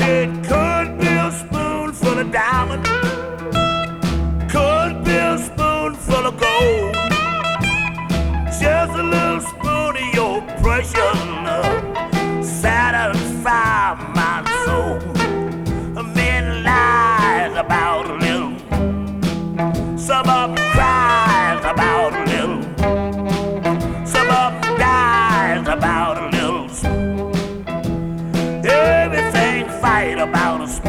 It could be a spoonful of diamond, could be a spoonful of gold, just a little spoon of your precious love, satisfy my soul. Men lies about a little, some of them cries about a little, some of them dies about a little. Everything fight about a spoon.